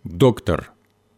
Доктор.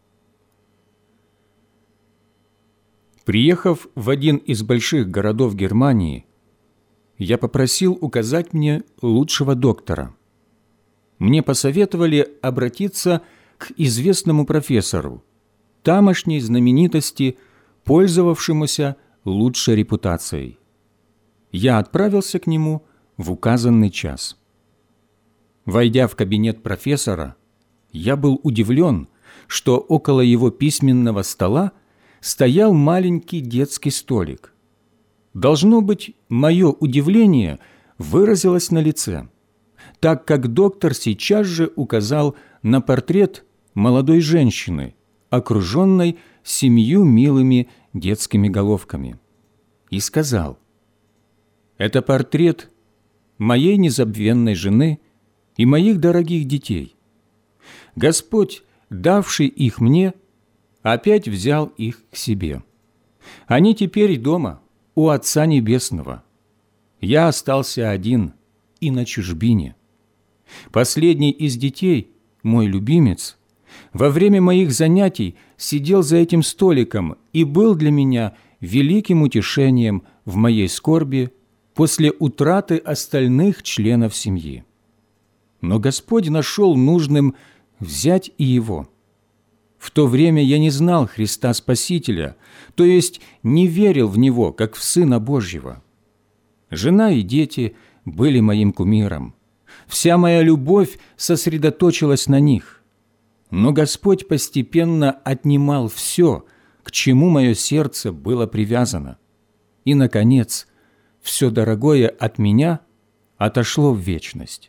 Приехав в один из больших городов Германии, я попросил указать мне лучшего доктора. Мне посоветовали обратиться к известному профессору, тамошней знаменитости, пользовавшемуся лучшей репутацией. Я отправился к нему в указанный час. Войдя в кабинет профессора, я был удивлен, что около его письменного стола стоял маленький детский столик. Должно быть, мое удивление выразилось на лице, так как доктор сейчас же указал на портрет молодой женщины, окруженной 7 милыми детскими головками, и сказал: «Это портрет моей незабвенной жены и моих дорогих детей. Господь, давший их мне, опять взял их к себе. Они теперь дома, у Отца Небесного. Я остался один и на чужбине. Последний из детей, мой любимец, во время моих занятий сидел за этим столиком и был для меня великим утешением в моей скорби после утраты остальных членов семьи. Но Господь нашел нужным взять и его. В то время я не знал Христа Спасителя, то есть не верил в Него, как в Сына Божьего. Жена и дети были моим кумиром. Вся моя любовь сосредоточилась на них. Но Господь постепенно отнимал все, к чему мое сердце было привязано. И, наконец, все дорогое от меня отошло в вечность.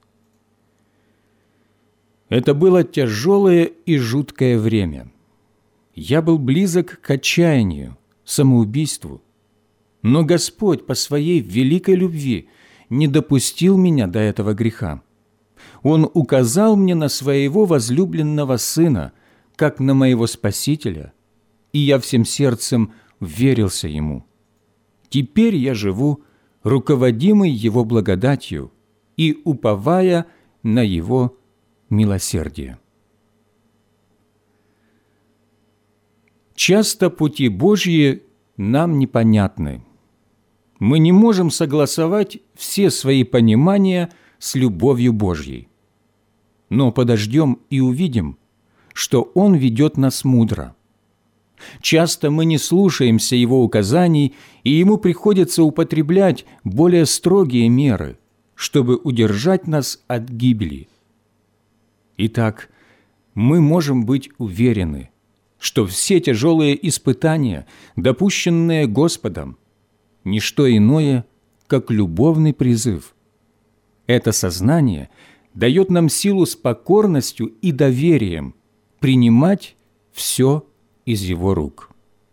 Это было тяжелое и жуткое время. Я был близок к отчаянию, самоубийству. Но Господь по Своей великой любви не допустил меня до этого греха. Он указал мне на Своего возлюбленного Сына, как на моего Спасителя, и я всем сердцем верился Ему. Теперь я живу, руководимый Его благодатью и уповая на Его милосердие. Часто пути Божьи нам непонятны. Мы не можем согласовать все свои понимания с любовью Божьей. Но подождем и увидим, что Он ведет нас мудро. Часто мы не слушаемся Его указаний, и Ему приходится употреблять более строгие меры, чтобы удержать нас от гибели. Итак, мы можем быть уверены, что все тяжелые испытания, допущенные Господом, не что иное, как любовный призыв. Это сознание дает нам силу с покорностью и доверием принимать все из Его рук.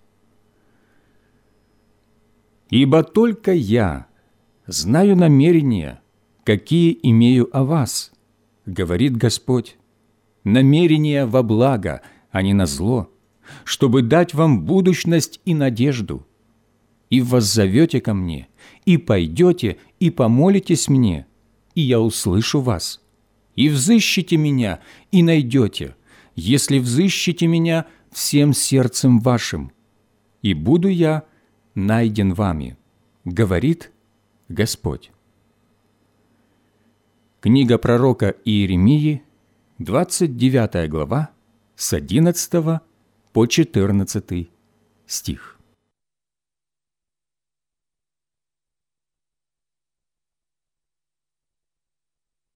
«Ибо только я знаю намерения, какие имею о вас, говорит Господь, намерения во благо, а не на зло, чтобы дать вам будущность и надежду. И воззовете ко мне, и пойдете, и помолитесь мне, и я услышу вас. И взыщите меня, и найдете, если взыщите меня всем сердцем вашим, и буду я найден вами, говорит Господь». Книга пророка Иеремии, 29 глава, с 11 по 14 стих.